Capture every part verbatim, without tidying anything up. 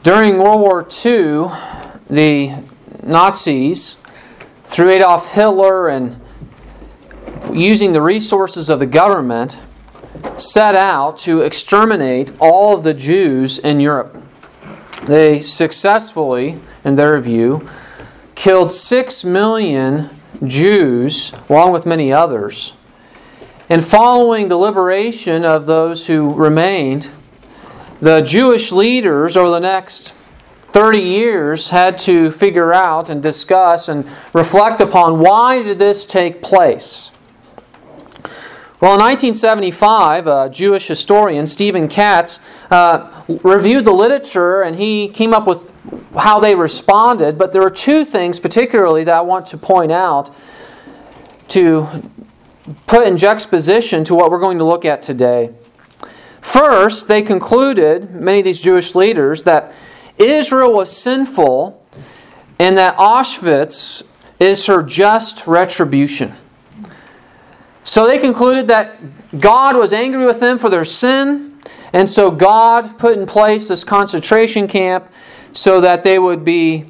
During World War Two, the Nazis, through Adolf Hitler and using the resources of the government, set out to exterminate all of the Jews in Europe. They successfully, in their view, killed six million Jews, along with many others. And following the liberation of those who remained, the Jewish leaders over the next thirty years had to figure out and discuss and reflect upon why did this take place. Well, in nineteen seventy-five, a Jewish historian, Stephen Katz, uh, reviewed the literature and he came up with how they responded. But there are two things particularly that I want to point out to put in juxtaposition to what we're going to look at today. First, they concluded, many of these Jewish leaders, that Israel was sinful and that Auschwitz is her just retribution. So they concluded that God was angry with them for their sin, and so God put in place this concentration camp so that they would be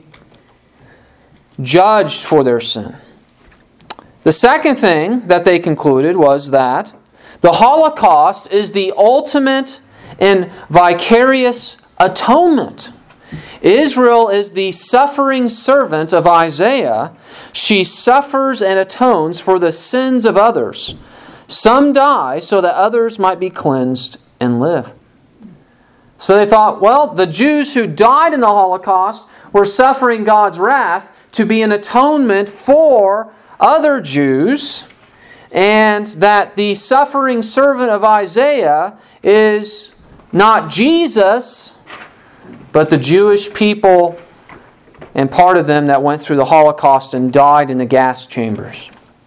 judged for their sin. The second thing that they concluded was that the Holocaust is the ultimate and vicarious atonement. Israel is the suffering servant of Isaiah. She suffers and atones for the sins of others. Some die so that others might be cleansed and live. So they thought, well, the Jews who died in the Holocaust were suffering God's wrath to be an atonement for other Jews, and that the suffering servant of Isaiah is not Jesus, but the Jewish people and part of them that went through the Holocaust and died in the gas chambers.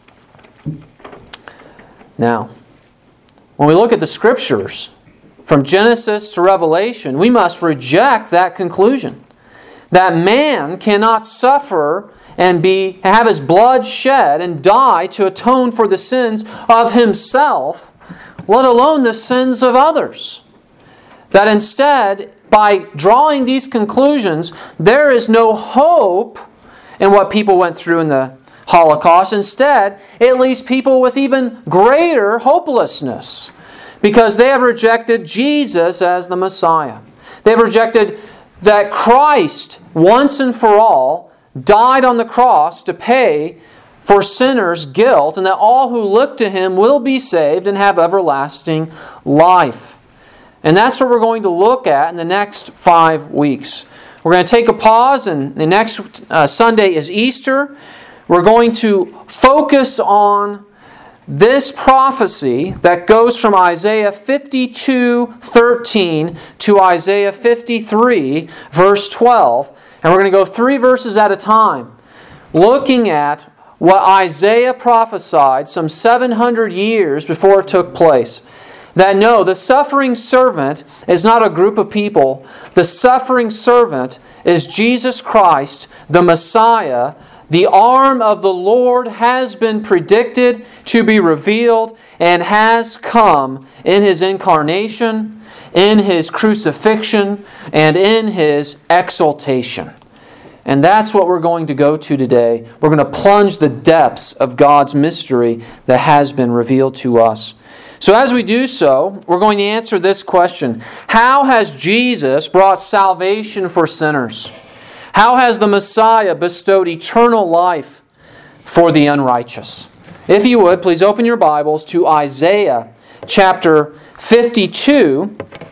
Now, when we look at the Scriptures, from Genesis to Revelation, we must reject that conclusion. That man cannot suffer and be have his blood shed and die to atone for the sins of himself, let alone the sins of others. That instead, by drawing these conclusions, there is no hope in what people went through in the Holocaust. Instead, it leaves people with even greater hopelessness because they have rejected Jesus as the Messiah. They've rejected that Christ, once and for all, died on the cross to pay for sinners' guilt, and that all who look to Him will be saved and have everlasting life. And that's what we're going to look at in the next five weeks. We're going to take a pause, and the next uh, Sunday is Easter. We're going to focus on this prophecy that goes from Isaiah fifty-two thirteen to Isaiah fifty-three verse twelve. And we're going to go three verses at a time, looking at what Isaiah prophesied some seven hundred years before it took place. That no, the suffering servant is not a group of people. The suffering servant is Jesus Christ, the Messiah. The arm of the Lord has been predicted to be revealed and has come in His incarnation, in His crucifixion, and in His exaltation. And that's what we're going to go to today. We're going to plunge the depths of God's mystery that has been revealed to us. So as we do so, we're going to answer this question. How has Jesus brought salvation for sinners? How has the Messiah bestowed eternal life for the unrighteous? If you would, please open your Bibles to Isaiah chapter fifty-two,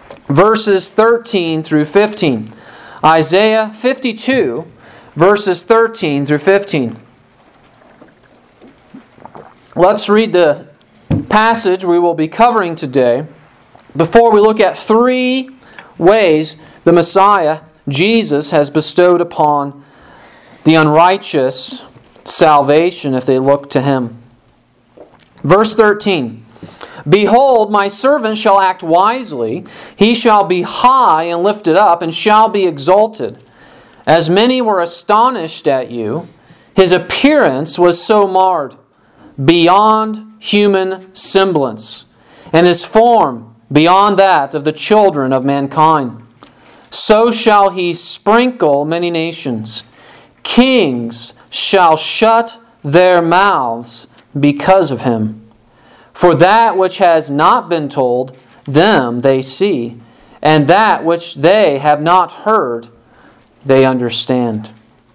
verses thirteen through fifteen. Isaiah fifty-two, verses thirteen through fifteen. Let's read the passage we will be covering today before we look at three ways the Messiah, Jesus, has bestowed upon the unrighteous salvation if they look to Him. Verse thirteen. Behold, my servant shall act wisely. He shall be high and lifted up, and shall be exalted. As many were astonished at you, his appearance was so marred, beyond human semblance, and his form beyond that of the children of mankind. so shall He sprinkle many nations. Kings shall shut their mouths because of Him. For that which has not been told them they see, and that which they have not heard they understand.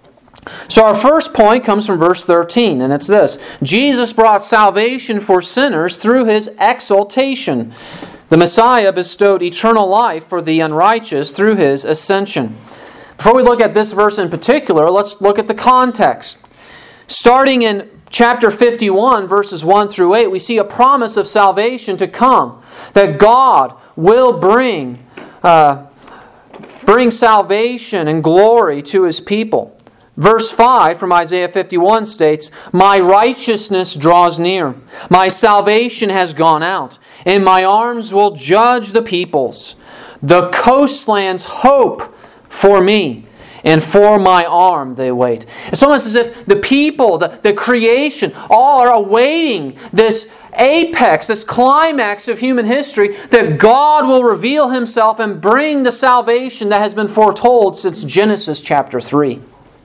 So our first point comes from verse thirteen, and it's this. Jesus brought salvation for sinners through His exaltation. The Messiah bestowed eternal life for the unrighteous through His ascension. Before we look at this verse in particular, let's look at the context. Starting in chapter fifty-one, verses one through eight, we see a promise of salvation to come. That God will bring, uh, bring salvation and glory to His people. Verse five from Isaiah fifty-one states, "My righteousness draws near. My salvation has gone out, and my arms will judge the peoples. The coastlands hope for me, and for my arm they wait." It's almost as if the people, the, the creation, all are awaiting this apex, this climax of human history, that God will reveal Himself and bring the salvation that has been foretold since Genesis chapter three.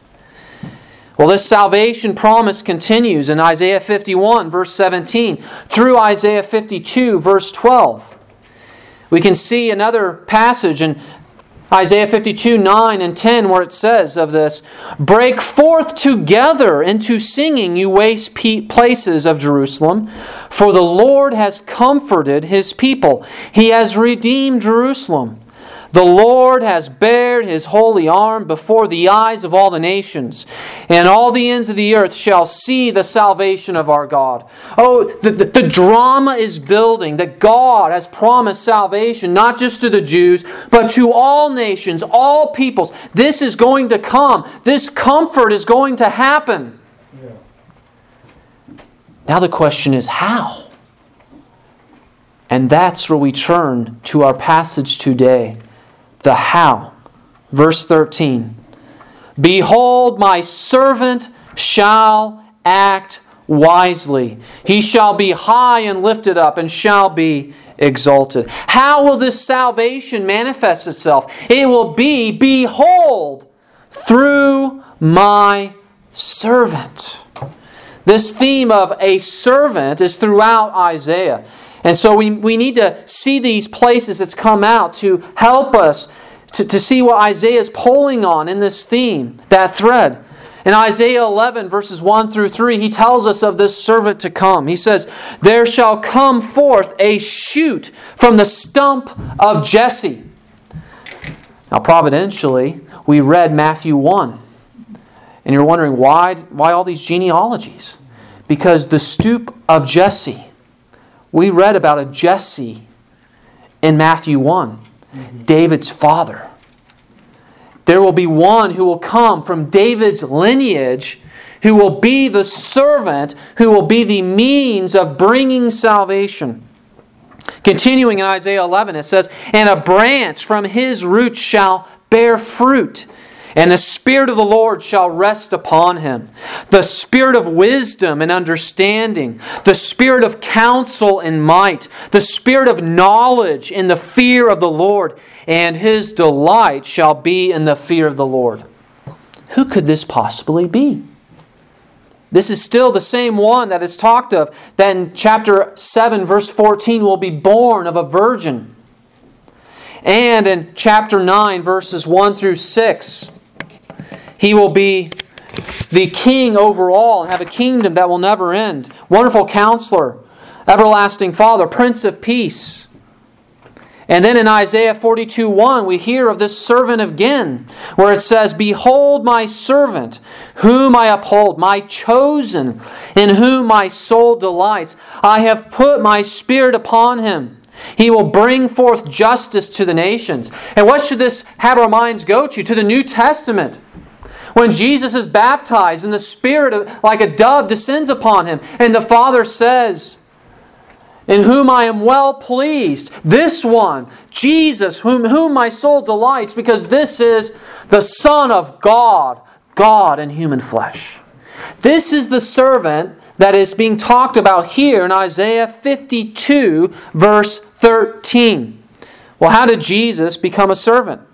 Well, this salvation promise continues in Isaiah fifty-one, verse seventeen, through Isaiah fifty-two, verse twelve. We can see another passage in Isaiah fifty-two, nine and ten, where it says of this, "Break forth together into singing, you waste places of Jerusalem, for the Lord has comforted His people. He has redeemed Jerusalem. The Lord has bared His holy arm before the eyes of all the nations, and all the ends of the earth shall see the salvation of our God." Oh, the, the, the drama is building that God has promised salvation, not just to the Jews, but to all nations, all peoples. This is going to come. This comfort is going to happen. Yeah. Now the question is, how? And that's where we turn to our passage today. The how. Verse thirteen. "Behold, my servant shall act wisely. He shall be high and lifted up and shall be exalted." How will this salvation manifest itself? It will be, behold, through my servant. This theme of a servant is throughout Isaiah. And so we, we need to see these places that's come out to help us to, to see what Isaiah is pulling on in this theme, that thread. In Isaiah eleven, verses one through three, he tells us of this servant to come. He says, "There shall come forth a shoot from the stump of Jesse." Now, providentially, we read Matthew one. And you're wondering, why, why all these genealogies? Because the stoop of Jesse. We read about a Jesse in Matthew one, mm-hmm. David's father. There will be one who will come from David's lineage, who will be the servant, who will be the means of bringing salvation. Continuing in Isaiah eleven, it says, "And a branch from his roots shall bear fruit. And the Spirit of the Lord shall rest upon him. The Spirit of wisdom and understanding. The Spirit of counsel and might. The Spirit of knowledge in the fear of the Lord. And his delight shall be in the fear of the Lord." Who could this possibly be? This is still the same one that is talked of, that in chapter seven, verse fourteen, will be born of a virgin. And in chapter nine, verses one through six, he will be the king over all and have a kingdom that will never end. Wonderful Counselor, Everlasting Father, Prince of Peace. And then in Isaiah forty-two, one, we hear of this servant again, where it says, "Behold my servant, whom I uphold, my chosen, in whom my soul delights. I have put my Spirit upon him. He will bring forth justice to the nations." And what should this have our minds go to? To the New Testament. When Jesus is baptized and the Spirit of, like a dove descends upon him, and the Father says, "In whom I am well pleased, this one, Jesus, whom, whom my soul delights, because this is the Son of God, God in human flesh." This is the servant that is being talked about here in Isaiah fifty-two, verse thirteen. Well, how did Jesus become a servant?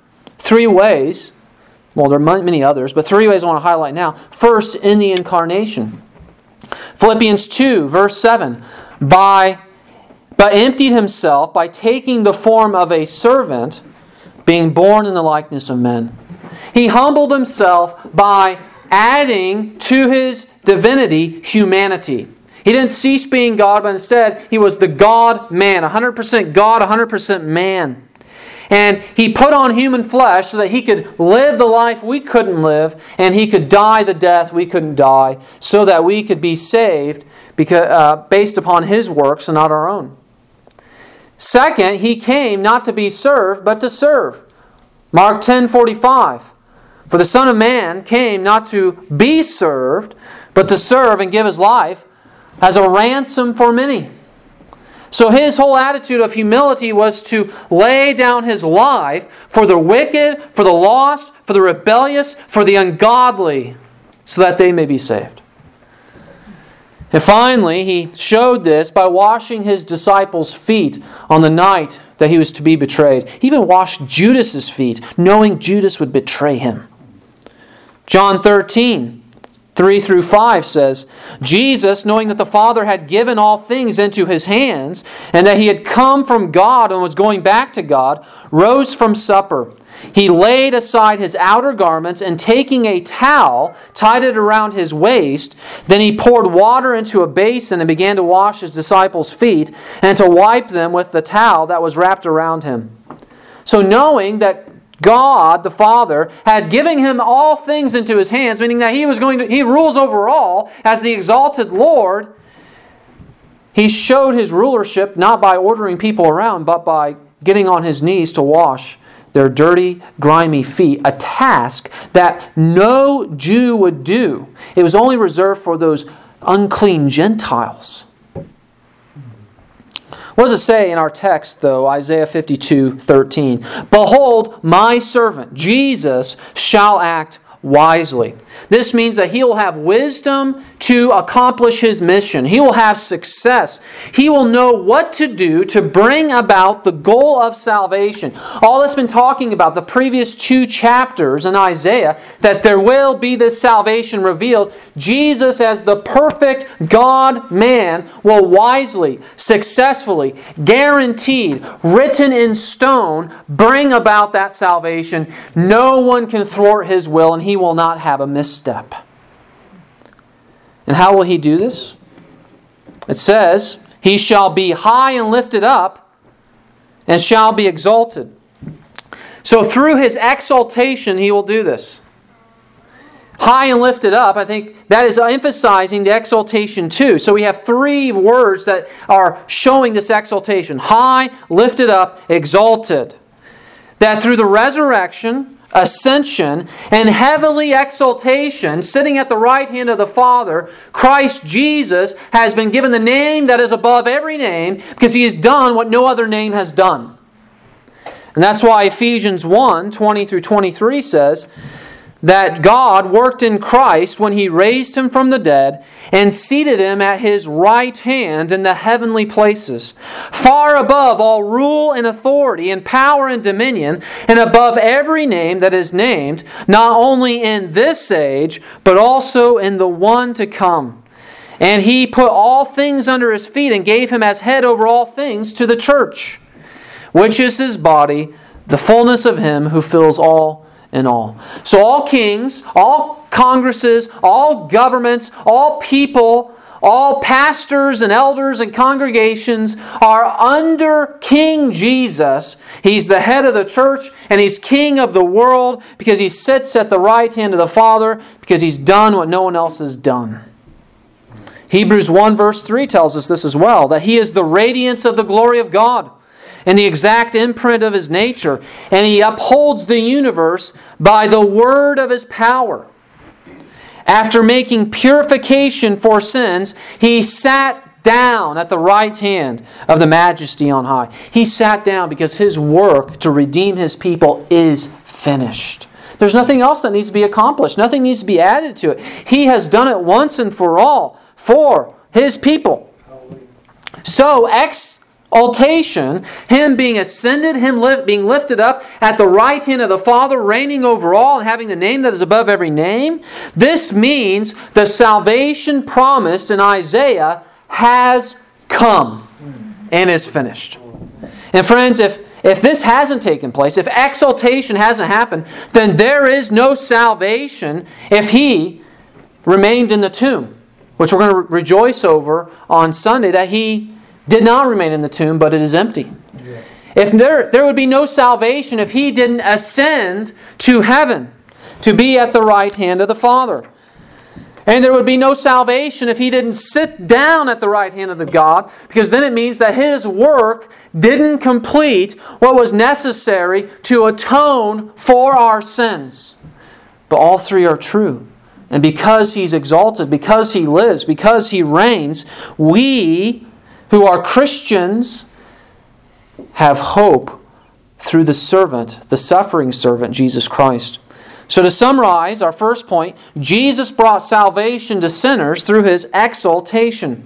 three ways. Well, there are many others, but three ways I want to highlight now. First, in the incarnation. Philippians two, verse seven. By, but emptied himself by taking the form of a servant, being born in the likeness of men. He humbled himself by adding to his divinity humanity. He didn't cease being God, but instead he was the God-man, one hundred percent God, one hundred percent man. And He put on human flesh so that He could live the life we couldn't live, and He could die the death we couldn't die, so that we could be saved because, uh, based upon His works and not our own. Second, He came not to be served, but to serve. Mark ten forty-five. For the Son of Man came not to be served, but to serve and give His life as a ransom for many. So His whole attitude of humility was to lay down His life for the wicked, for the lost, for the rebellious, for the ungodly, so that they may be saved. And finally, He showed this by washing His disciples' feet on the night that He was to be betrayed. He even washed Judas' feet, knowing Judas would betray Him. John thirteen, three through five says, Jesus, knowing that the Father had given all things into His hands, and that He had come from God and was going back to God, rose from supper. He laid aside His outer garments, and taking a towel, tied it around His waist. Then He poured water into a basin and began to wash His disciples' feet and to wipe them with the towel that was wrapped around Him. So knowing that God, the Father, had given Him all things into His hands, meaning that He was going to, He rules over all as the exalted Lord. He showed His rulership not by ordering people around, but by getting on His knees to wash their dirty, grimy feet, a task that no Jew would do. It was only reserved for those unclean Gentiles. What does it say in our text, though? Isaiah fifty-two thirteen. Behold, my servant, Jesus, shall act wisely. This means that He will have wisdom to accomplish His mission. He will have success. He will know what to do to bring about the goal of salvation. All that's been talking about the previous two chapters in Isaiah, that there will be this salvation revealed. Jesus, as the perfect God-man, will wisely, successfully, guaranteed, written in stone, bring about that salvation. No one can thwart His will, and He will not have a misstep. And how will He do this? It says, He shall be high and lifted up, and shall be exalted. So through His exaltation, He will do this. High and lifted up, I think that is emphasizing the exaltation too. So we have three words that are showing this exaltation. High, lifted up, exalted. That through the resurrection, ascension, and heavenly exaltation, sitting at the right hand of the Father, Christ Jesus has been given the name that is above every name, because He has done what no other name has done. And that's why Ephesians one, twenty through twenty-three says that God worked in Christ when He raised Him from the dead and seated Him at His right hand in the heavenly places, far above all rule and authority and power and dominion, and above every name that is named, not only in this age, but also in the one to come. And He put all things under His feet and gave Him as head over all things to the church, which is His body, the fullness of Him who fills all in all. So all kings, all congresses, all governments, all people, all pastors and elders and congregations are under King Jesus. He's the head of the church, and He's king of the world because He sits at the right hand of the Father, because He's done what no one else has done. Hebrews one verse three tells us this as well, that He is the radiance of the glory of God and the exact imprint of His nature, and He upholds the universe by the word of His power. After making purification for sins, He sat down at the right hand of the Majesty on high. He sat down because His work to redeem His people is finished. There's nothing else that needs to be accomplished. Nothing needs to be added to it. He has done it once and for all for His people. So, ex exaltation, Him being ascended, Him li- being lifted up at the right hand of the Father, reigning over all and having the name that is above every name. This means the salvation promised in Isaiah has come and is finished. And friends, if, if this hasn't taken place, if exaltation hasn't happened, then there is no salvation if He remained in the tomb, which we're going to rejoice over on Sunday, that He did not remain in the tomb, but it is empty. Yeah. If there, there would be no salvation if He didn't ascend to heaven to be at the right hand of the Father. And there would be no salvation if He didn't sit down at the right hand of the God, because then it means that His work didn't complete what was necessary to atone for our sins. But all three are true. And because He's exalted, because He lives, because He reigns, we who are Christians have hope through the servant, the suffering servant, Jesus Christ. So to summarize our first point, Jesus brought salvation to sinners through His exaltation.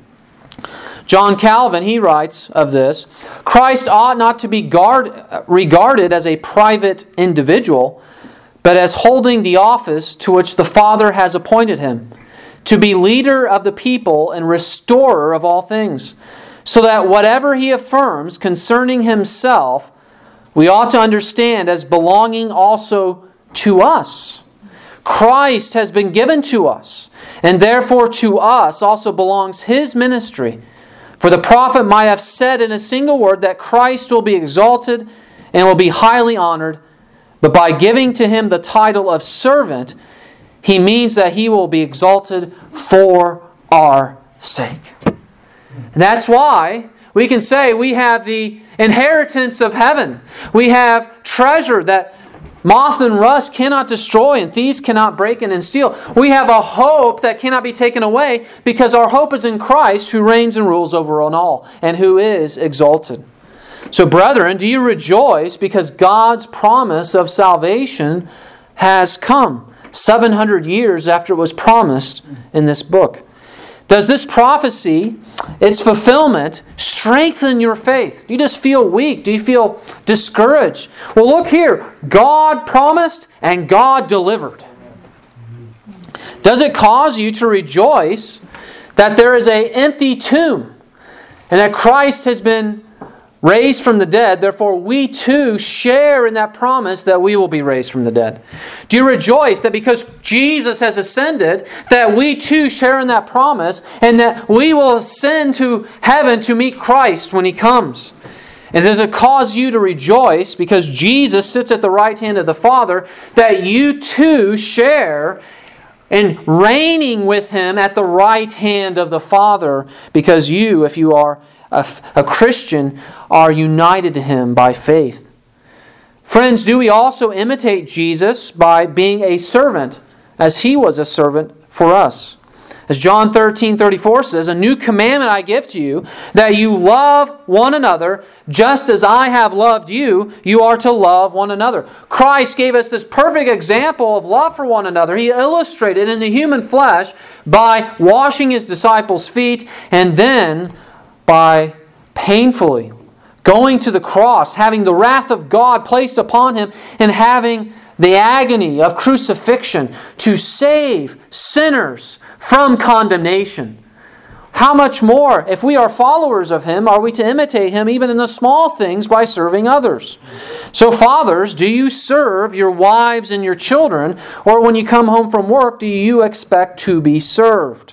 John Calvin, he writes of this, Christ ought not to be guard, regarded as a private individual, but as holding the office to which the Father has appointed Him, to be leader of the people and restorer of all things, so that whatever He affirms concerning Himself, we ought to understand as belonging also to us. Christ has been given to us, and therefore to us also belongs His ministry. For the prophet might have said in a single word that Christ will be exalted and will be highly honored, but by giving to Him the title of servant, he means that He will be exalted for our sake. And that's why we can say we have the inheritance of heaven. We have treasure that moth and rust cannot destroy and thieves cannot break in and steal. We have a hope that cannot be taken away because our hope is in Christ, who reigns and rules over all and who is exalted. So brethren, do you rejoice because God's promise of salvation has come seven hundred years after it was promised in this book? Does this prophecy, its fulfillment, strengthen your faith? Do you just feel weak? Do you feel discouraged? Well, look here. God promised and God delivered. Does it cause you to rejoice that there is an empty tomb and that Christ has been raised from the dead, therefore we too share in that promise that we will be raised from the dead? Do you rejoice that because Jesus has ascended, that we too share in that promise and that we will ascend to heaven to meet Christ when He comes? And does it cause you to rejoice because Jesus sits at the right hand of the Father, that you too share in reigning with Him at the right hand of the Father, because you, if you are A, a Christian, are united to Him by faith? Friends, do we also imitate Jesus by being a servant, as He was a servant for us? As John thirteen thirty-four says, "A new commandment I give to you, that you love one another, just as I have loved you, you are to love one another." Christ gave us this perfect example of love for one another. He illustrated in the human flesh by washing His disciples' feet and then by painfully going to the cross, having the wrath of God placed upon Him, and having the agony of crucifixion to save sinners from condemnation. How much more, if we are followers of Him, are we to imitate Him even in the small things by serving others? So fathers, do you serve your wives and your children, or when you come home from work, do you expect to be served?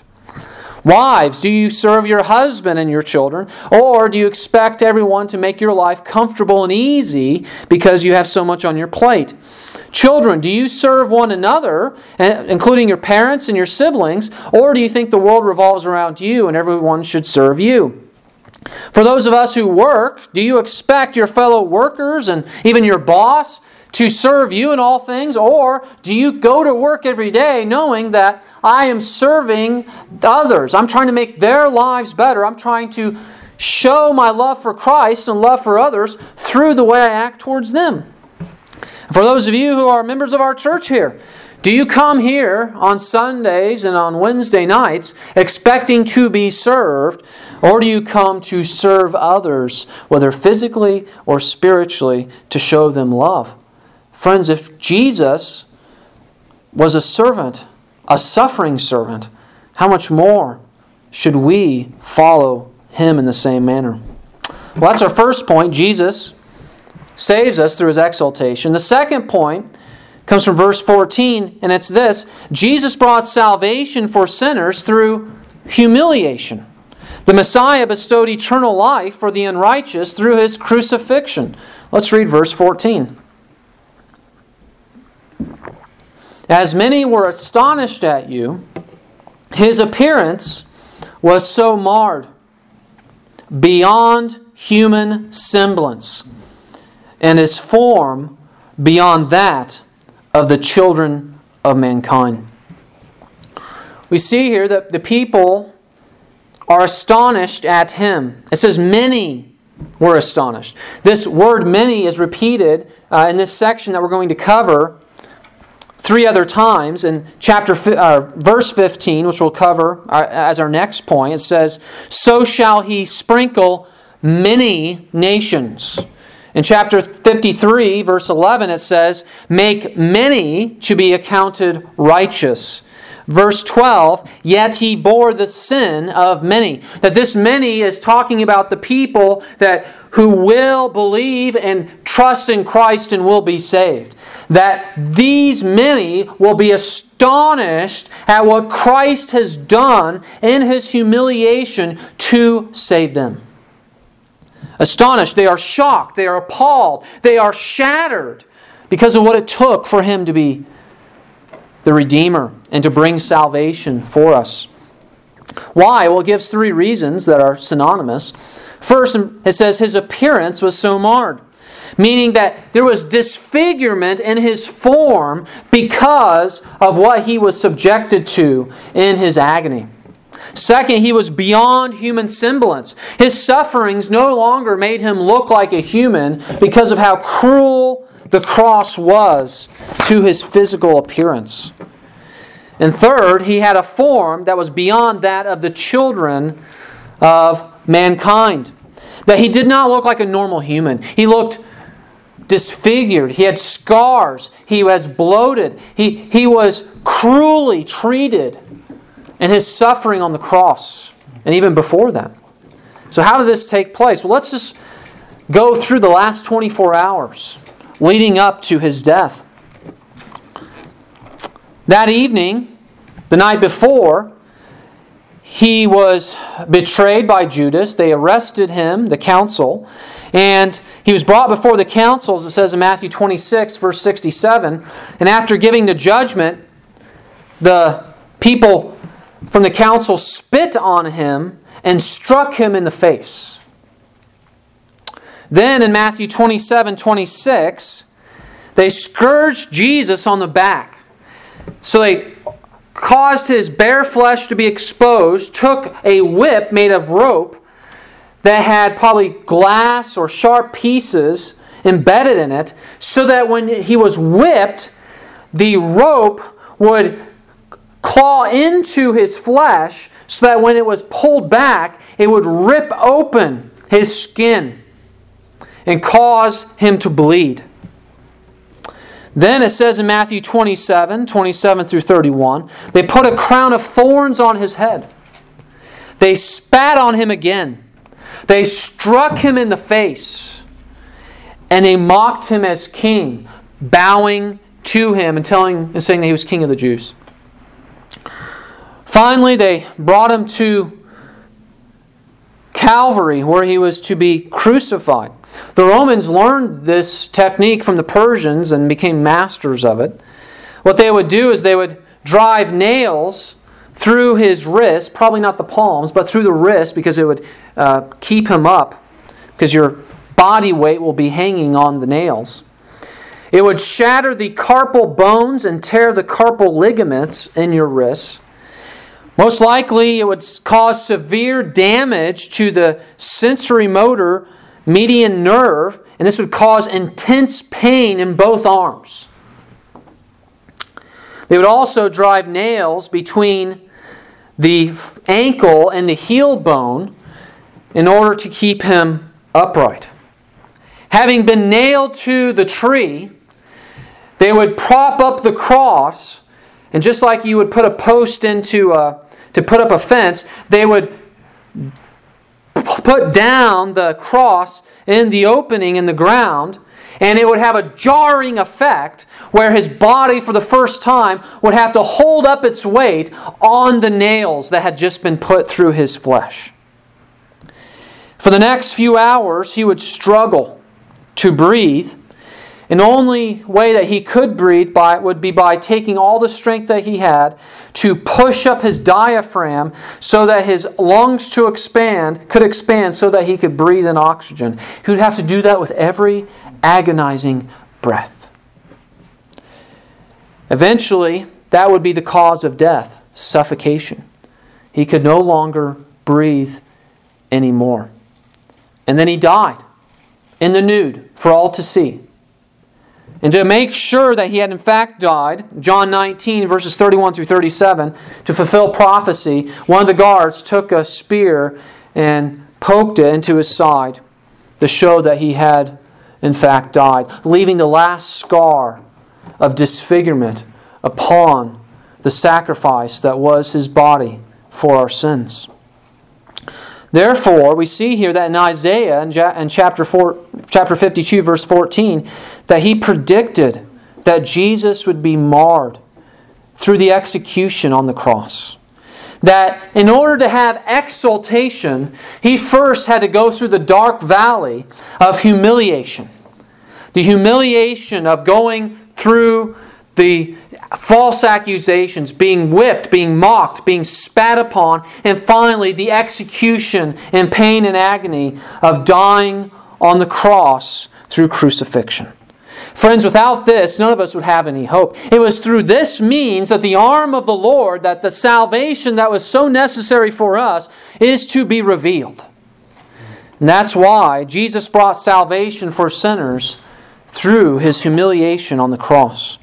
Wives, do you serve your husband and your children, or do you expect everyone to make your life comfortable and easy because you have so much on your plate? Children, do you serve one another, including your parents and your siblings, or do you think the world revolves around you and everyone should serve you? For those of us who work, do you expect your fellow workers and even your boss to serve you in all things? Or do you go to work every day knowing that I am serving others? I'm trying to make their lives better. I'm trying to show my love for Christ and love for others through the way I act towards them. For those of you who are members of our church here, Do you come here on Sundays and on Wednesday nights expecting to be served, or do you come to serve others, whether physically or spiritually, to show them love? Friends, if Jesus was a servant, a suffering servant, how much more should we follow Him in the same manner? Well, that's our first point. Jesus saves us through His exaltation. The second point comes from verse fourteen, and it's this: Jesus brought salvation for sinners through humiliation. The Messiah bestowed eternal life for the unrighteous through His crucifixion. Let's read verse fourteen. As many were astonished at you, His appearance was so marred, beyond human semblance, and His form beyond that of the children of mankind. We see here that the people are astonished at Him. It says many were astonished. This word many is repeated uh, in this section that we're going to cover three other times. In chapter uh, verse fifteen, which we'll cover our, as our next point, it says, "So shall He sprinkle many nations." In chapter fifty-three, verse eleven, it says, "Make many to be accounted righteous." Verse twelve, "Yet He bore the sin of many." That this many is talking about the people that who will believe and trust in Christ and will be saved. That these many will be astonished at what Christ has done in His humiliation to save them. Astonished, they are shocked, they are appalled, they are shattered because of what it took for Him to be the Redeemer and to bring salvation for us. Why? Well, it gives three reasons that are synonymous. First, it says His appearance was so marred, meaning that there was disfigurement in His form because of what He was subjected to in His agony. Second, He was beyond human semblance. His sufferings no longer made Him look like a human because of how cruel the cross was to His physical appearance. And third, He had a form that was beyond that of the children of mankind. That He did not look like a normal human. He looked disfigured. He had scars. He was bloated. He, he was cruelly treated in His suffering on the cross, and even before that. So how did this take place? Well, let's just go through the last twenty-four hours leading up to His death. That evening, the night before, He was betrayed by Judas. They arrested Him, the council, and He was brought before the council, as it says in Matthew twenty-six, verse sixty-seven. And after giving the judgment, the people from the council spit on Him and struck Him in the face. Then in Matthew twenty-seven, twenty-six, they scourged Jesus on the back. So they caused His bare flesh to be exposed, took a whip made of rope that had probably glass or sharp pieces embedded in it, so that when He was whipped, the rope would claw into His flesh so that when it was pulled back, it would rip open His skin and cause Him to bleed. Then it says in Matthew twenty-seven, twenty-seven through thirty-one, they put a crown of thorns on His head. They spat on Him again. They struck Him in the face. And they mocked Him as king, bowing to Him and telling and saying that He was King of the Jews. Finally, they brought Him to Calvary, where He was to be crucified. The Romans learned this technique from the Persians and became masters of it. What they would do is they would drive nails through His wrist, probably not the palms, but through the wrist, because it would uh, keep Him up, because your body weight will be hanging on the nails. It would shatter the carpal bones and tear the carpal ligaments in your wrists. Most likely, it would cause severe damage to the sensory motor median nerve, and this would cause intense pain in both arms. They would also drive nails between the ankle and the heel bone in order to keep him upright. Having been nailed to the tree, they would prop up the cross, and just like you would put a post into a, to put up a fence, they would put down the cross in the opening in the ground, and it would have a jarring effect where his body for the first time would have to hold up its weight on the nails that had just been put through his flesh. For the next few hours, he would struggle to breathe. And the only way that he could breathe by would be by taking all the strength that he had to push up his diaphragm so that his lungs to expand could expand so that he could breathe in oxygen. He would have to do that with every agonizing breath. Eventually, that would be the cause of death, suffocation. He could no longer breathe anymore. And then he died in the nude for all to see. And to make sure that he had in fact died, John nineteen, verses thirty-one through thirty-seven, to fulfill prophecy, one of the guards took a spear and poked it into his side to show that he had in fact died, leaving the last scar of disfigurement upon the sacrifice that was his body for our sins. Therefore, we see here that in Isaiah, in chapter four, chapter fifty-two, verse fourteen, that he predicted that Jesus would be marred through the execution on the cross. That in order to have exaltation, he first had to go through the dark valley of humiliation. The humiliation of going through the false accusations, being whipped, being mocked, being spat upon, and finally the execution in pain and agony of dying on the cross through crucifixion. Friends, without this, none of us would have any hope. It was through this means that the arm of the Lord, that the salvation that was so necessary for us, is to be revealed. And that's why Jesus brought salvation for sinners through His humiliation on the cross.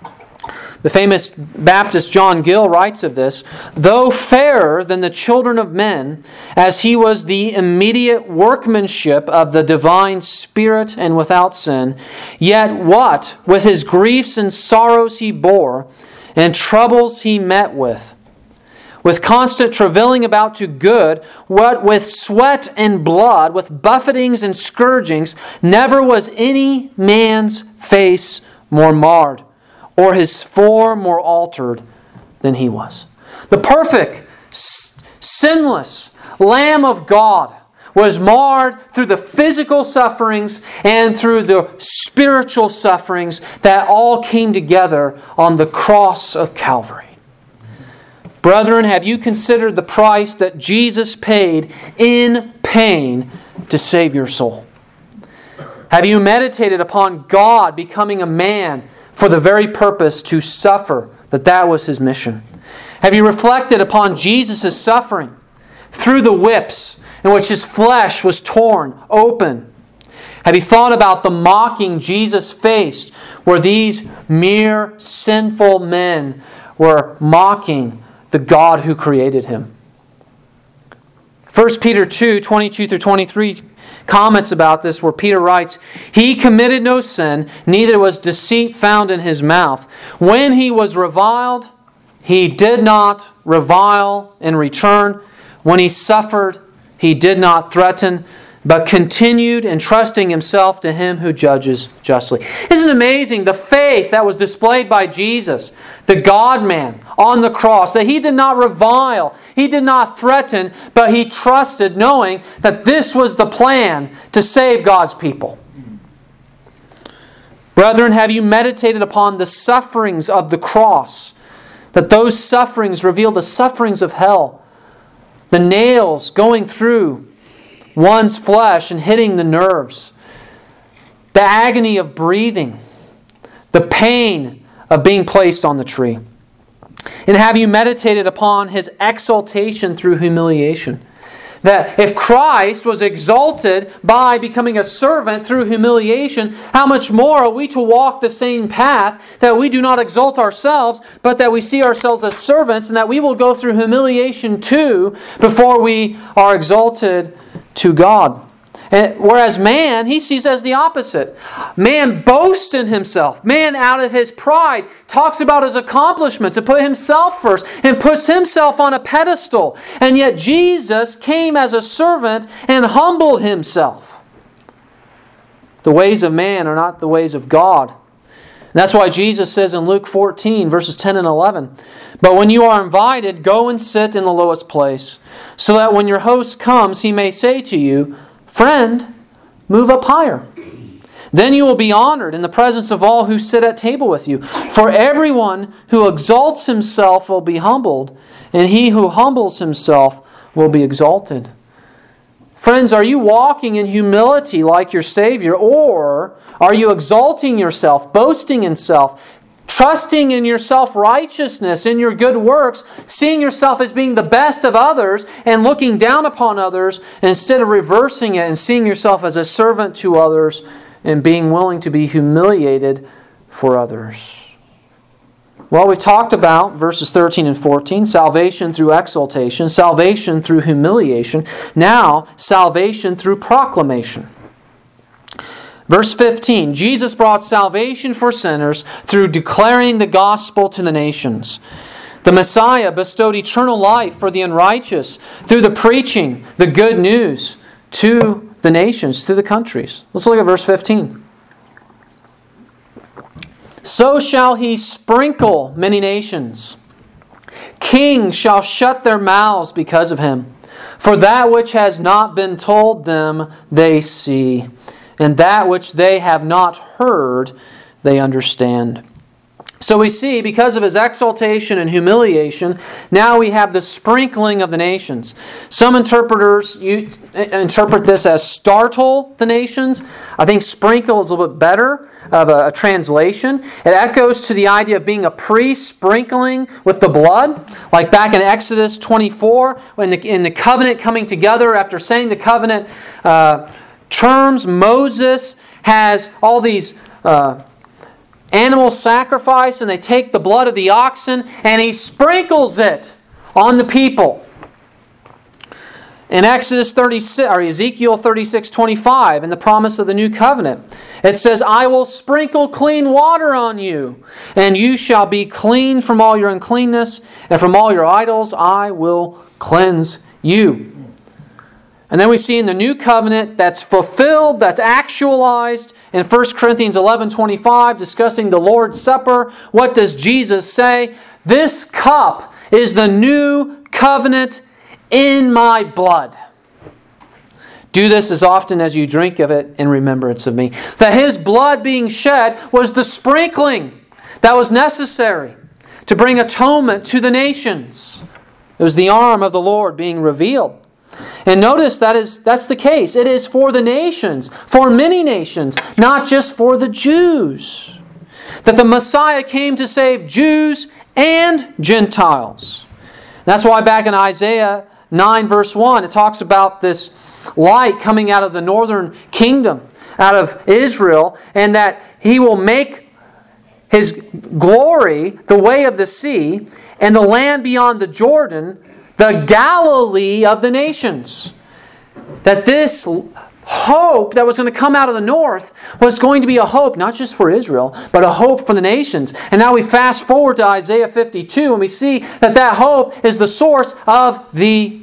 The famous Baptist John Gill writes of this, though fairer than the children of men, as He was the immediate workmanship of the divine Spirit and without sin, yet what, with His griefs and sorrows He bore, and troubles He met with, with constant travailing about to good, what with sweat and blood, with buffetings and scourgings, never was any man's face more marred, or his form more altered than He was. The perfect, sinless Lamb of God was marred through the physical sufferings and through the spiritual sufferings that all came together on the cross of Calvary. Brethren, have you considered the price that Jesus paid in pain to save your soul? Have you meditated upon God becoming a man for the very purpose to suffer, that that was His mission? Have you reflected upon Jesus' suffering through the whips in which His flesh was torn open? Have you thought about the mocking Jesus faced, where these mere sinful men were mocking the God who created Him? First Peter two, twenty-two through twenty-three comments about this, where Peter writes, He committed no sin, neither was deceit found in His mouth. When He was reviled, He did not revile in return. When He suffered, He did not threaten, but continued entrusting Himself to Him who judges justly. Isn't it amazing the faith that was displayed by Jesus, the God-man, on the cross, that He did not revile, He did not threaten, but He trusted, knowing that this was the plan to save God's people. Brethren, have you meditated upon the sufferings of the cross? That those sufferings reveal the sufferings of hell. The nails going through one's flesh and hitting the nerves. The agony of breathing. The pain of being placed on the tree. And have you meditated upon His exaltation through humiliation? That if Christ was exalted by becoming a servant through humiliation, how much more are we to walk the same path, that we do not exalt ourselves, but that we see ourselves as servants, and that we will go through humiliation too before we are exalted to God. And whereas man, he sees as the opposite. Man boasts in himself. Man, out of his pride, talks about his accomplishments and put himself first and puts himself on a pedestal. And yet Jesus came as a servant and humbled himself. The ways of man are not the ways of God. And that's why Jesus says in Luke fourteen, verses ten and eleven, "But when you are invited, go and sit in the lowest place, so that when your host comes, he may say to you, 'Friend, move up higher.' Then you will be honored in the presence of all who sit at table with you. For everyone who exalts himself will be humbled, and he who humbles himself will be exalted." Friends, are you walking in humility like your Savior, or are you exalting yourself, boasting in self, trusting in your self-righteousness, in your good works, seeing yourself as being the best of others and looking down upon others instead of reversing it and seeing yourself as a servant to others and being willing to be humiliated for others? Well, we've talked about verses thirteen and fourteen, salvation through exaltation, salvation through humiliation, now salvation through proclamation. Verse fifteen, Jesus brought salvation for sinners through declaring the gospel to the nations. The Messiah bestowed eternal life for the unrighteous through the preaching, the good news to the nations, to the countries. Let's look at verse fifteen. "So shall he sprinkle many nations. Kings shall shut their mouths because of him. For that which has not been told them they see, and that which they have not heard they understand." So we see, because of his exaltation and humiliation, now we have the sprinkling of the nations. Some interpreters you, interpret this as startle the nations. I think sprinkle is a little bit better of a, a translation. It echoes to the idea of being a priest sprinkling with the blood. Like back in Exodus twenty-four, when the, in the covenant coming together, after saying the covenant uh, terms, Moses has all these Uh, animal sacrifice, and they take the blood of the oxen and he sprinkles it on the people. In Exodus thirty-six or Ezekiel thirty-six twenty-five, in the promise of the new covenant, it says, "I will sprinkle clean water on you, and you shall be clean from all your uncleanness, and from all your idols I will cleanse you." And then we see in the new covenant that's fulfilled, that's actualized. In First Corinthians eleven twenty-five, discussing the Lord's Supper, what does Jesus say? "This cup is the new covenant in my blood. Do this as often as you drink of it in remembrance of me." That His blood being shed was the sprinkling that was necessary to bring atonement to the nations. It was the arm of the Lord being revealed. And notice that is that's the case. It is for the nations, for many nations, not just for the Jews. That the Messiah came to save Jews and Gentiles. That's why back in Isaiah nine verse one, it talks about this light coming out of the northern kingdom, out of Israel, and that He will make His glory the way of the sea, and the land beyond the Jordan the Galilee of the nations. That this hope that was going to come out of the north was going to be a hope not just for Israel, but a hope for the nations. And now we fast forward to Isaiah fifty-two, and we see that that hope is the source of the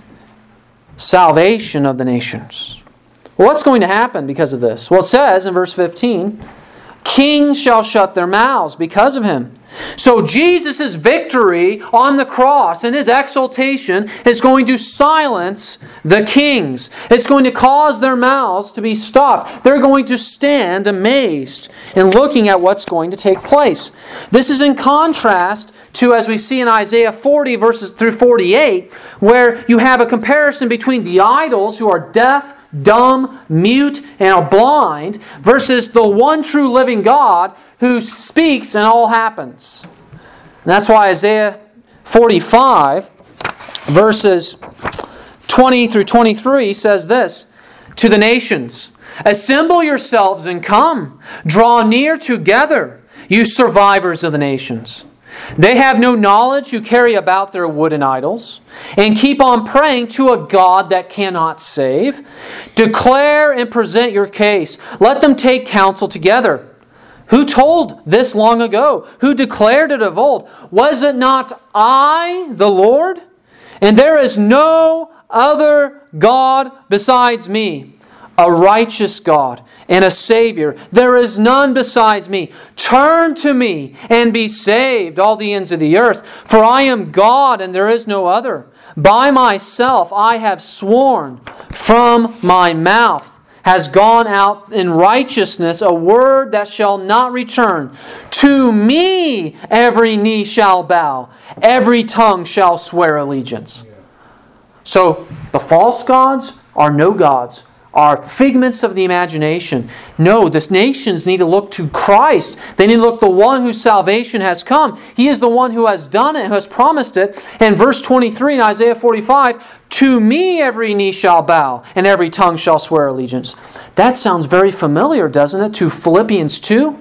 salvation of the nations. Well, what's going to happen because of this? Well, it says in verse fifteen, "Kings shall shut their mouths because of him." So Jesus' victory on the cross and His exaltation is going to silence the kings. It's going to cause their mouths to be stopped. They're going to stand amazed in looking at what's going to take place. This is in contrast to, as we see in Isaiah forty verses through forty-eight, where you have a comparison between the idols who are deaf, dumb, mute, and are blind, versus the one true living God who speaks and all happens. And that's why Isaiah forty-five, verses twenty through twenty-three says this, to the nations, assemble yourselves and come, draw near together, you survivors of the nations. They have no knowledge who carry about their wooden idols and keep on praying to a God that cannot save. Declare and present your case. Let them take counsel together. Who told this long ago? Who declared it of old? Was it not I, the Lord? And there is no other God besides me, a righteous God and a Savior. There is none besides me. Turn to me and be saved, all the ends of the earth. For I am God and there is no other. By myself I have sworn, from my mouth has gone out in righteousness a word that shall not return. To me every knee shall bow, every tongue shall swear allegiance. So the false gods are no gods, are figments of the imagination. No, the nations need to look to Christ. They need to look to the one whose salvation has come. He is the one who has done it, who has promised it. And verse twenty-three in Isaiah forty-five, to me every knee shall bow, and every tongue shall swear allegiance. That sounds very familiar, doesn't it, to Philippians two?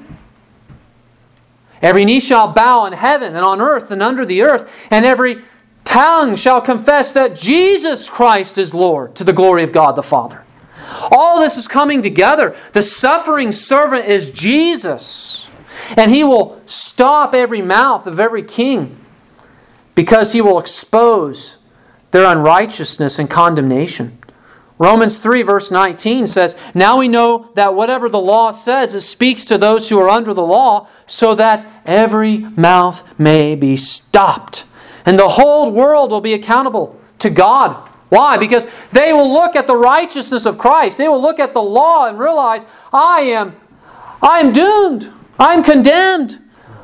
Every knee shall bow in heaven and on earth and under the earth, and every tongue shall confess that Jesus Christ is Lord, to the glory of God the Father. All this is coming together. The suffering servant is Jesus. And He will stop every mouth of every king because He will expose their unrighteousness and condemnation. Romans three verse nineteen says, now we know that whatever the law says, it speaks to those who are under the law, so that every mouth may be stopped. And the whole world will be accountable to God. Why? Because they will look at the righteousness of Christ. They will look at the law and realize, I am, I am doomed. I am condemned.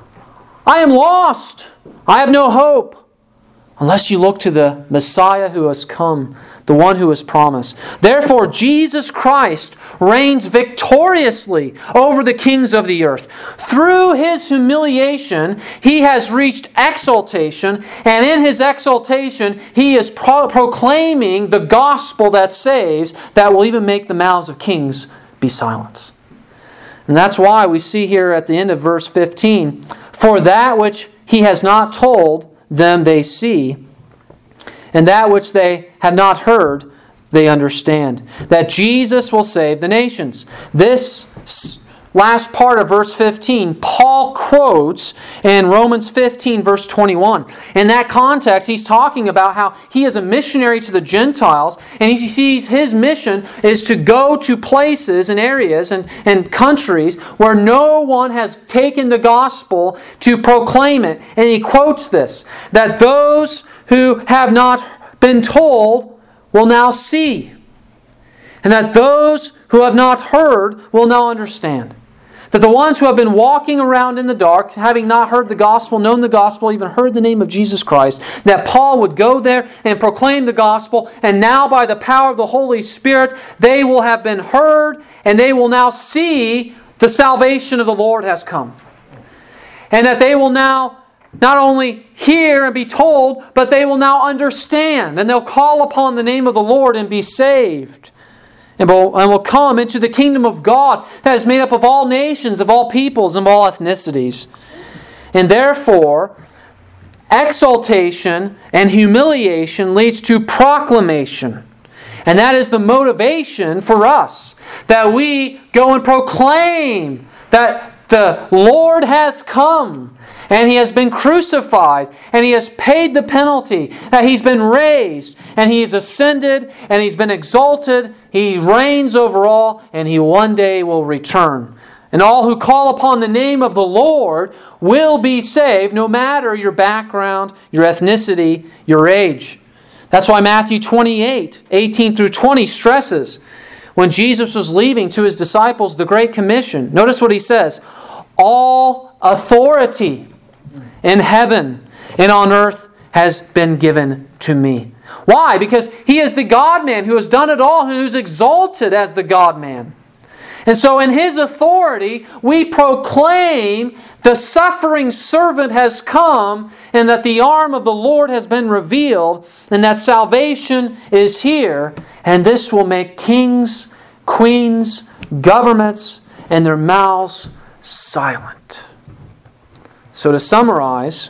I am lost. I have no hope. Unless you look to the Messiah who has come, the one who is promised. Therefore, Jesus Christ reigns victoriously over the kings of the earth. Through His humiliation, He has reached exaltation, and in His exaltation, He is pro- proclaiming the gospel that saves, that will even make the mouths of kings be silenced. And that's why we see here at the end of verse fifteen, for that which He has not told them they see, and that which they have not heard, they understand. That Jesus will save the nations. This last part of verse fifteen, Paul quotes in Romans fifteen, verse twenty-one. In that context, he's talking about how he is a missionary to the Gentiles, and he sees his mission is to go to places and areas and, and countries where no one has taken the gospel to proclaim it. And he quotes this, that those who have not been told will now see, and that those who have not heard will now understand. That the ones who have been walking around in the dark, having not heard the gospel, known the gospel, even heard the name of Jesus Christ, that Paul would go there and proclaim the gospel, and now by the power of the Holy Spirit, they will have been heard, and they will now see the salvation of the Lord has come. And that they will now not only hear and be told, but they will now understand, and they'll call upon the name of the Lord and be saved. And will, and will come into the kingdom of God that is made up of all nations, of all peoples, and of all ethnicities. And therefore, exaltation and humiliation leads to proclamation. And that is the motivation for us, that we go and proclaim that the Lord has come, and He has been crucified, and He has paid the penalty, that He's been raised, and He has ascended, and He's been exalted. He reigns over all, and He one day will return. And all who call upon the name of the Lord will be saved, no matter your background, your ethnicity, your age. That's why Matthew twenty-eight, eighteen through twenty stresses, when Jesus was leaving to His disciples the Great Commission, notice what He says, all authority in heaven and on earth has been given to me. Why? Because He is the God-man who has done it all, who is exalted as the God-man. And so in His authority, we proclaim the suffering servant has come, and that the arm of the Lord has been revealed, and that salvation is here, and this will make kings, queens, governments, and their mouths silent. So to summarize,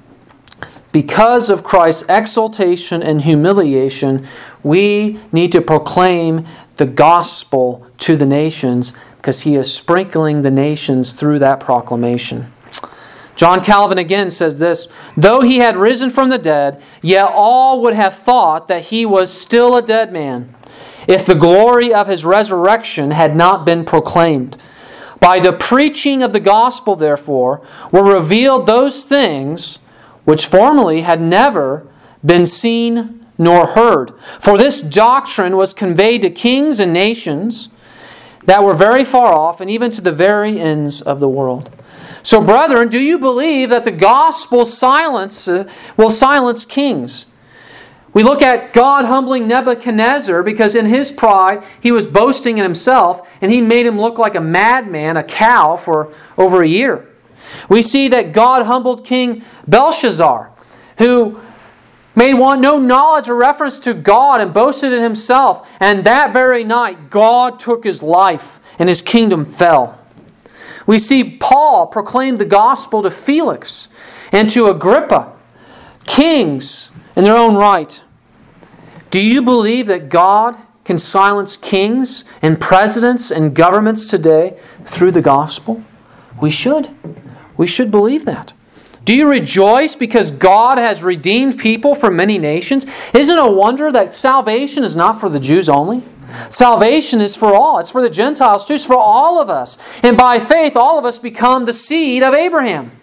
because of Christ's exaltation and humiliation, we need to proclaim the gospel to the nations, because He is sprinkling the nations through that proclamation. John Calvin again says this, "Though He had risen from the dead, yet all would have thought that He was still a dead man, if the glory of His resurrection had not been proclaimed. By the preaching of the gospel, therefore, were revealed those things which formerly had never been seen nor heard. For this doctrine was conveyed to kings and nations that were very far off, and even to the very ends of the world." So, brethren, do you believe that the gospel silence uh, will silence kings? We look at God humbling Nebuchadnezzar because in his pride he was boasting in himself, and He made him look like a madman, a cow, for over a year. We see that God humbled King Belshazzar, who made one no knowledge or reference to God and boasted in himself. And that very night, God took his life and his kingdom fell. We see Paul proclaim the gospel to Felix and to Agrippa, kings in their own right. Do you believe that God can silence kings and presidents and governments today through the gospel? We should. We should believe that. Do you rejoice because God has redeemed people from many nations? Isn't it a wonder that salvation is not for the Jews only? Salvation is for all. It's for the Gentiles too. It's for all of us. And by faith, all of us become the seed of Abraham.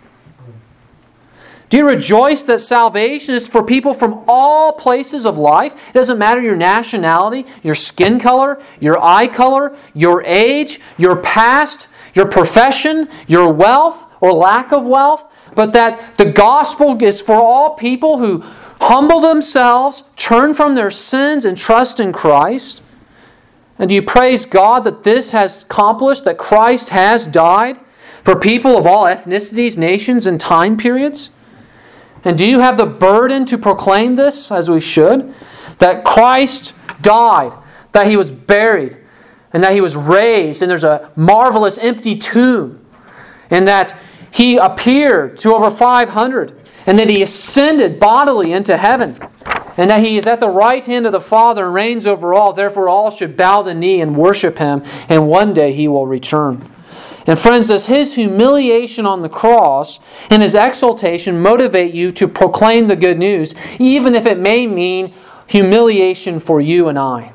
Do you rejoice that salvation is for people from all places of life? It doesn't matter your nationality, your skin color, your eye color, your age, your past, your profession, your wealth or lack of wealth, but that the gospel is for all people who humble themselves, turn from their sins, and trust in Christ. And do you praise God that this has accomplished, that Christ has died for people of all ethnicities, nations, and time periods? And do you have the burden to proclaim this, as we should? That Christ died, that He was buried, and that He was raised, and there's a marvelous empty tomb, and that He appeared to over five hundred, and that He ascended bodily into heaven, and that He is at the right hand of the Father and reigns over all. Therefore all should bow the knee and worship Him, and one day He will return. And friends, does His humiliation on the cross and His exaltation motivate you to proclaim the good news, even if it may mean humiliation for you and I?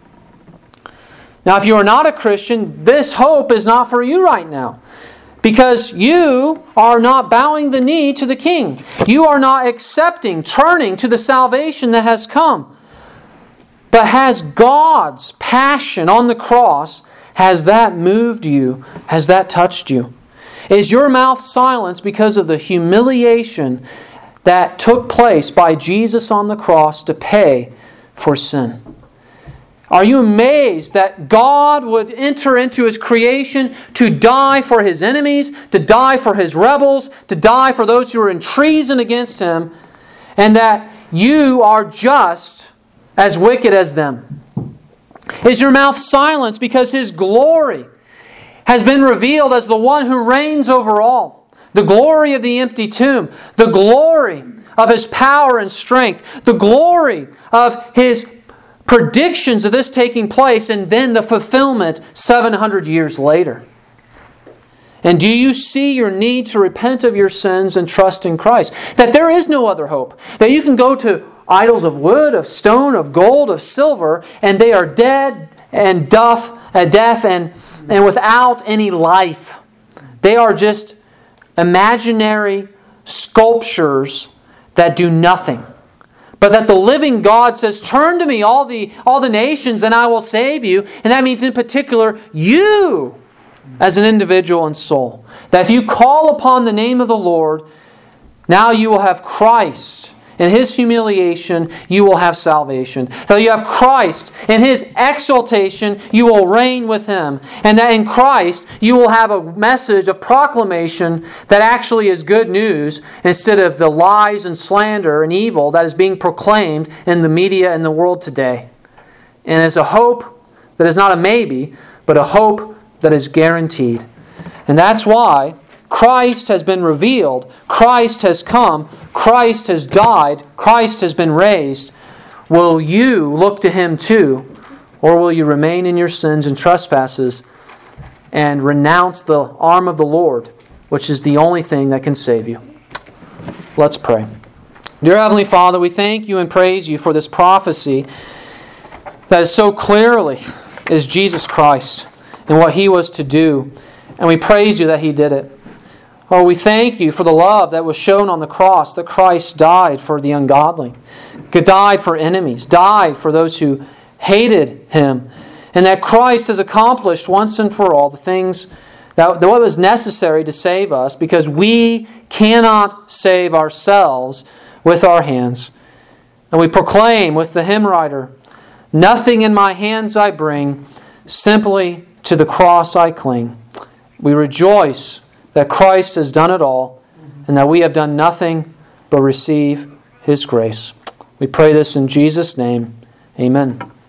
Now, if you are not a Christian, this hope is not for you right now. Because you are not bowing the knee to the King. You are not accepting, turning to the salvation that has come. But has God's passion on the cross, has that moved you? Has that touched you? Is your mouth silenced because of the humiliation that took place by Jesus on the cross to pay for sin? Are you amazed that God would enter into His creation to die for His enemies, to die for His rebels, to die for those who are in treason against Him, and that you are just as wicked as them? Is your mouth silenced because His glory has been revealed as the one who reigns over all? The glory of the empty tomb, the glory of His power and strength, the glory of His predictions of this taking place, and then the fulfillment seven hundred years later. And do you see your need to repent of your sins and trust in Christ? That there is no other hope. That you can go to idols of wood, of stone, of gold, of silver, and they are dead and deaf, uh, deaf and, and without any life. They are just imaginary sculptures that do nothing. But that the living God says, turn to me, all the, all the nations, and I will save you. And that means in particular, you as an individual and soul. That if you call upon the name of the Lord, now you will have Christ in His humiliation, you will have salvation. Though you have Christ in His exaltation, you will reign with Him. And that in Christ, you will have a message of proclamation that actually is good news instead of the lies and slander and evil that is being proclaimed in the media and the world today. And it's a hope that is not a maybe, but a hope that is guaranteed. And that's why Christ has been revealed. Christ has come. Christ has died. Christ has been raised. Will you look to Him too? Or will you remain in your sins and trespasses and renounce the arm of the Lord, which is the only thing that can save you? Let's pray. Dear Heavenly Father, we thank You and praise You for this prophecy that is so clearly is Jesus Christ and what He was to do. And we praise You that He did it. Oh, we thank You for the love that was shown on the cross, that Christ died for the ungodly, died for enemies, died for those who hated Him, and that Christ has accomplished once and for all the things that, that what was necessary to save us, because we cannot save ourselves with our hands. And we proclaim with the hymn writer, nothing in my hands I bring, simply to the cross I cling. We rejoice that Christ has done it all, and that we have done nothing but receive His grace. We pray this in Jesus' name. Amen.